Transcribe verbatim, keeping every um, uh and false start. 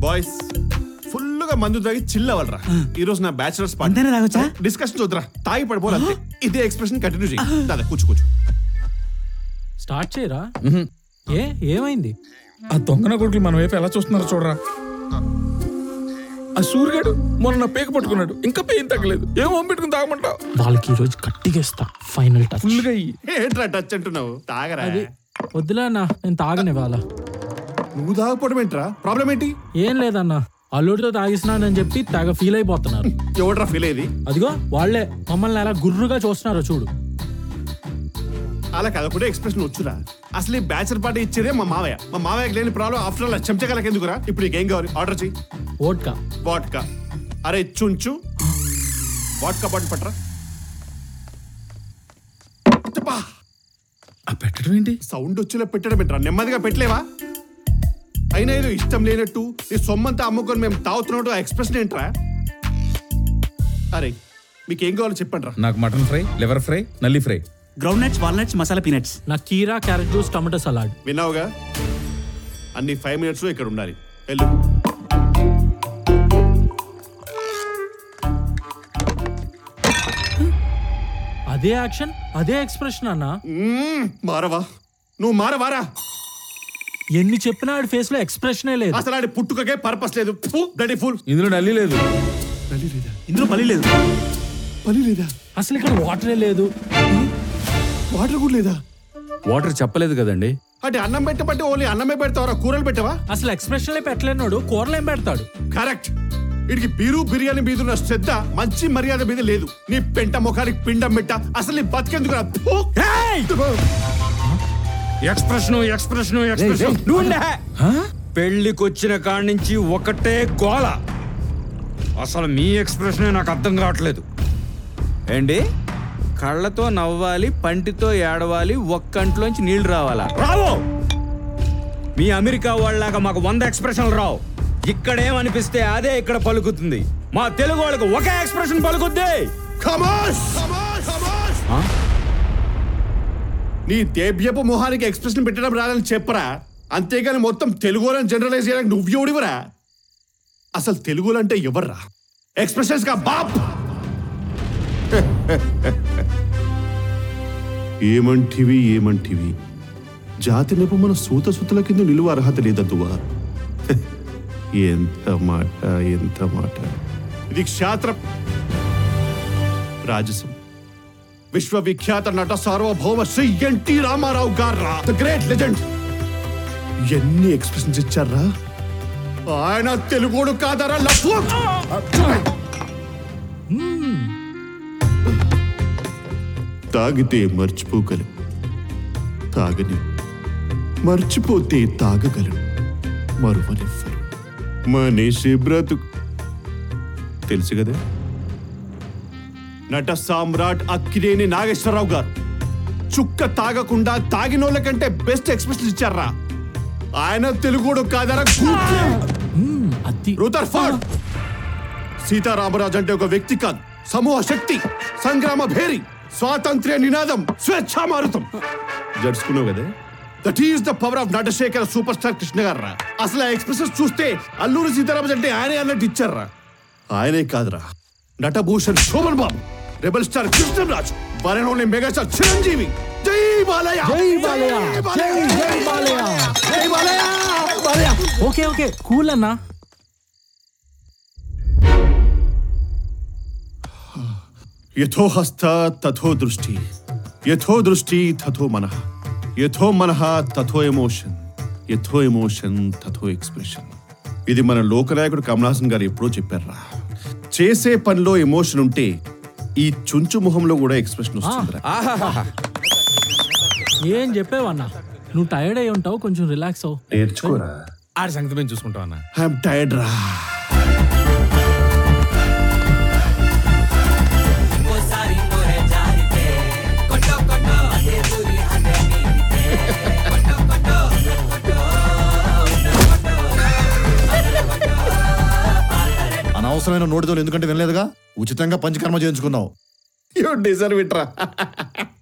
Boys full గా మందు తాగి చిల్ అవ్వాలరా. ఈ రోజు నా బ్యాచులర్స్ పార్టీ తాగొచ్చా? డిస్కషన్ చూద్దరా, తాగి పడిపోవాలి అంతే. ఇదే ఎక్స్ప్రెషన్ కంటిన్యూ చేయి. దాదా కూర్చు కూర్చు. స్టార్ట్ చేయరా? ఏ ఏమైంది? ఆ దొంగన కొడుకులు మన వైపు ఎలా చూస్తున్నారో చూడరా. ఆ సూర్యగాడు మొన్న నా పేక పట్టుకున్నాడు, ఇంకా పెయిన్ తగ్గలేదు. ఏం పెట్టుకుని తాగమంటావు? వాళ్ళకి ఈ రోజు గట్టిగేస్తా. Final touch. ఫుల్ గా ఏంట్రా టచ్ అంటున్నావు? తాగరా. వద్దులే అన్నా, నేను తాగనివ్వాలా. నువ్వు తాగపోవడం ఏంట్రా? ప్రాబ్లం ఏంటి? ఏం లేదన్నా, అల్లుడితో తాగిస్తున్నానని చెప్పి తెగ ఫీల్ అయిపోతున్నారు. ఎవడ్రా ఫీల్ అయ్యేది? అదిగో వాళ్ళే మమ్మల్ని ఎలా గుర్రుగా చూస్తున్నారో చూడు. అలా కదకుండా ఎక్స్ప్రెషన్ వచ్చురా. అసలు ఈ బ్యాచర్ పార్టీ ఇచ్చేదే మా మావయ్య. మా మావయ్యకి లేని ప్రాబ్లం ఆఫ్టర్ ఆల్ చెంచగలకి ఎందుకురా? ఇప్పుడు నీకేం కావాలి? ఆర్డర్ చెయ్యి. వోడ్కా. వాట్కా. అరే చుంచు వాట్కా బాటిల్ పట్టరా. పెట్టడం ఏంటి? సౌండ్ వచ్చేలా పెట్టడం ఏంట్రా? నెమ్మదిగా పెట్టలేవా? అయినా ఏదో ఇష్టం లేనట్టు నీ సొమ్మంతా అమ్ముకొని మేము తాగుతున్నట్టు ఆ ఎక్స్ప్రెషన్ ఏంట్రా? అరే మీకేం కావాలో చెప్పండి రా. నాకు మటన్ ఫ్రై, లివర్ ఫ్రై, నల్లి fry, groundnuts, walnuts, masala peanuts. నా కీరా, క్యారెట్ జ్యూస్, టమాటో సలాడ్. విన్నావుగా? అన్ని ఫైవ్ మినిట్స్ ఇక్కడ ఉండాలి. వెళ్ళు. అదే యాక్షన్, అదే ఎక్స్ప్రెషన్ అన్నా. మారవా నువ్వు? మారవారా? ఎన్ని చెప్పినా ఆడి ఫేస్ లో ఎక్స్ప్రెషనే లేదు. అసలు ఆడి పుట్టుకకే పర్పస్ లేదు. Bloody fool. ఇందులో నల్లి లేదు. నల్లి లేదా? ఇందులో పల్లి లేదు. పల్లి లేదా? అసలు ఇక్కడ వాటరే లేదు. వాటర్ కూడా లేదా? వాటర్ చెప్పలేదు కదండి. అంటే అన్నం పెట్టబట్టి ఓన్లీ అన్నమే పెడతావరా? కూరలు పెట్టవా? అసలు ఎక్స్ప్రెషన్లే పెట్టలేనోడు కూరలు ఏం పెడతాడు? కరెక్ట్. వీడికి బీరు బిర్యానీ మీద ఉన్న శ్రద్ధ మంచి మర్యాద మీద లేదు. నీ పెంట ముఖానికి పిండం పెట్ట. అసలు నీ బతికెందుకు? ఎక్స్ప్రెషన్ ఎక్స్ప్రెషన్ ఎక్స్ప్రెషన్ పెళ్లికొచ్చిన కాడి నుంచి ఒకటే గోల. అసలు మీ ఎక్స్ప్రెషన్ నాకు అర్థం కావట్లేదు. ఏంటి? కళ్ళతో నవ్వాలి, పంటితో ఏడవాలి, ఒక్కంట్లోంచి నీళ్లు రావాలా? రావు. మీ అమెరికా వాళ్ళలాగా మాకు వంద ఎక్స్ప్రెషన్లు రావు. ఇక్కడేమనిపిస్తే అదే ఇక్కడ పలుకుతుంది. మా తెలుగు వాళ్ళకు ఒకే ఎక్స్ప్రెషన్ పలుకుద్ది. నీ దేవ్యపు మొహానికి ఎక్స్ప్రెషన్ పెట్టడం రాదని చెప్పరా, అంతేగాని మొత్తం తెలుగులను జనరలైజ్ చేయడానికి నువ్వు ఎవడివరా? అసలు తెలుగులు అంటే ఎవర్రా? ఎక్స్ప్రెషన్స్ గా బాప్. ఏమంటివి ఏమంటివి జాతి నెపు మన సూత సుతుల కింద నిలువ అర్హత లేదద్దువా. ఎంత మాట ఎంత మాట. ఇది క్షాత్ర రాజసం. విశ్వవిఖ్యాత నట సార్వభౌమ శ్రీ ఎన్టీ రామారావు గారా, ద గ్రేట్ లెజెండ్. ఎన్ని ఎక్స్ప్రెషన్స్ ఇచ్చారా? ఆయన తెలుగుడు కాదరా? తాగితే మర్చిపోగలం, తాగని మర్చిపోతే తాగగలం, మరువనివ్వరు మనిషి బ్రతుకు. తెలుసు కదా? నట సామ్రాట్ అక్కినేని నాగేశ్వరరావు గారు చుక్క తాగకుండా తాగినోళ్ళ కంటే బెస్ట్ ఎక్స్ప్రెషన్ ఇచ్చారా? ఆయన తెలుగుడు కాదరా? రూదర్ఫర్డ్. సీతారామరాజు అంటే ఒక వ్యక్తి కాదు, సమూహ శక్తి, సంగ్రామ భేరి, స్వాతంత్ర్య నినాదం, స్వేచ్ఛా మారుతం. జడుచుకున్నావు కదా? That is the power of Natasekhara super star Krishna garu. అసలు ఆ ఎక్స్ప్రెషన్స్ చూస్తే అల్లూరి సీతారామరాజు అంటే ఆయనే అన్నట్టు ఇచ్చారా? ఆయనే కాదురా, నటభూషణ్ శోభన్ బాబు, రెబల్ స్టార్ కృష్ణరాజు, బలెనోని మెగాస్టార్ చిరంజీవి. జై బాలయ్య, జై బాలయ్య, జై జై బాలయ్య, జై Balayya, Balayya. Okay okay cool అన్నా. యథో హస్త తథో దృష్టి, యథో దృష్టి తథో మనః, యథో మనః తథో ఎమోషన్, యథో ఎమోషన్ తథో ఎక్స్ప్రెషన్. ఇది మన లోకనాయకుడు కమలాసన్ గారు ఎప్పుడో చెప్పారా. చేసే పనిలో ఎమోషన్ ఉంటే ఈ చుంచు మొహంలో కూడా ఎక్స్ప్రెషన్ వస్తుంది. ఏం చెప్పేవన్నా? నువ్వు టైర్డ్ అయి ఉంటావు, కొంచెం రిలాక్స్ అవ్వు. నేర్చుకోరా. ఆడి సంగతి మేము చూసుకుంటాం అన్న. ఐఎమ్ టైర్డ్ రా. అనవసరమైన నోటితో ఎందుకంటే వినలేదుగా, ఉచితంగా పంచకర్మ చేయించుకున్నావు. యు డిజర్వ్ ఇట్ రా.